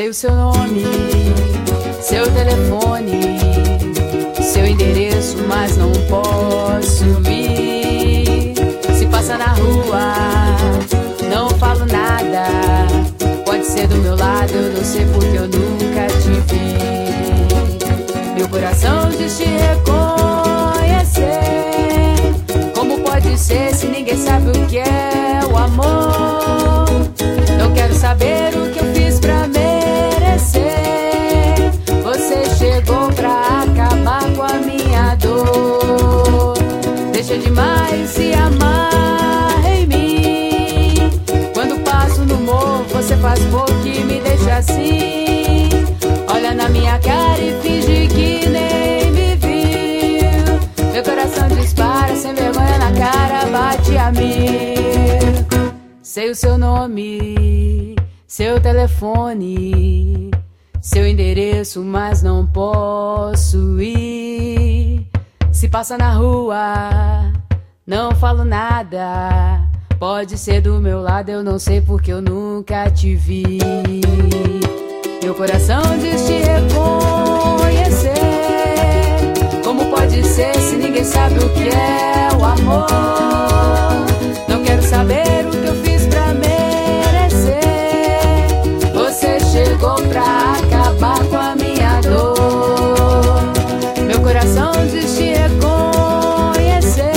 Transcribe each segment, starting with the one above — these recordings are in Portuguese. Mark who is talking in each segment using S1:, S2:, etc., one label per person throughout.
S1: Sei o seu nome, seu telefone, seu endereço, mas não posso ir. Se passa na rua, não falo nada. Pode ser do meu lado, eu não sei porque eu nunca te vi. Meu coração diz te reconhecer. Como pode ser se ninguém sabe o que é o amor? Não quero saber o que eu fiz pra merecer. Você chegou pra acabar com a minha dor. Deixa demais se amar em mim. Quando passo no morro, você faz pouco e me deixa assim. Olha na minha cara e finge que nem me viu. Meu coração dispara, sem vergonha na cara, bate a mil. Sei o seu nome, seu telefone, seu endereço, mas não posso ir. Se passa na rua, não falo nada. Pode ser do meu lado, eu não sei porque eu nunca te vi. Meu coração diz te reconhecer. Como pode ser se ninguém sabe o que é o amor? Não quero saber o que eu fiz pra merecer. Você chegou pra acabar com a minha dor. Meu coração diz te reconhecer.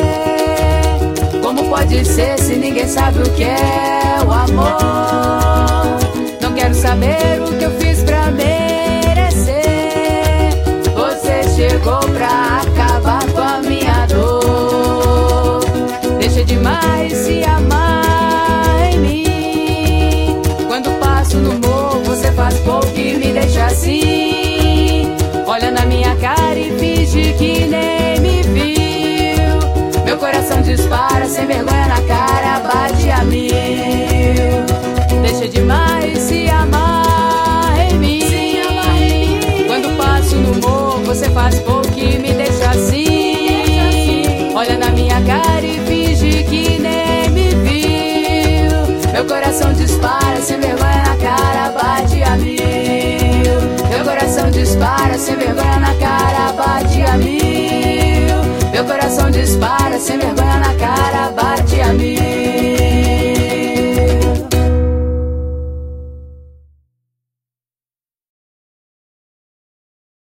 S1: Como pode ser se ninguém sabe o que é o amor? Não quero saber o que eu fiz pra merecer. Você chegou pra acabar com a minha dor. Deixa demais se amar em mim. Quando passo no morro, você faz pouco e me deixa assim. Olha na minha cara e finge que nem me viu. Meu coração dispara, sem vergonha na cara, bate a mil. Deixa demais se amar em mim. Quando passo no morro, você faz pouco e me deixa assim. Olha na minha cara e finge que nem me viu. Meu coração dispara, sem vergonha na cara, bate a mil. Meu coração dispara, sem vergonha na cara, bate a mil. Meu coração dispara, sem vergonha na cara, bate a mil.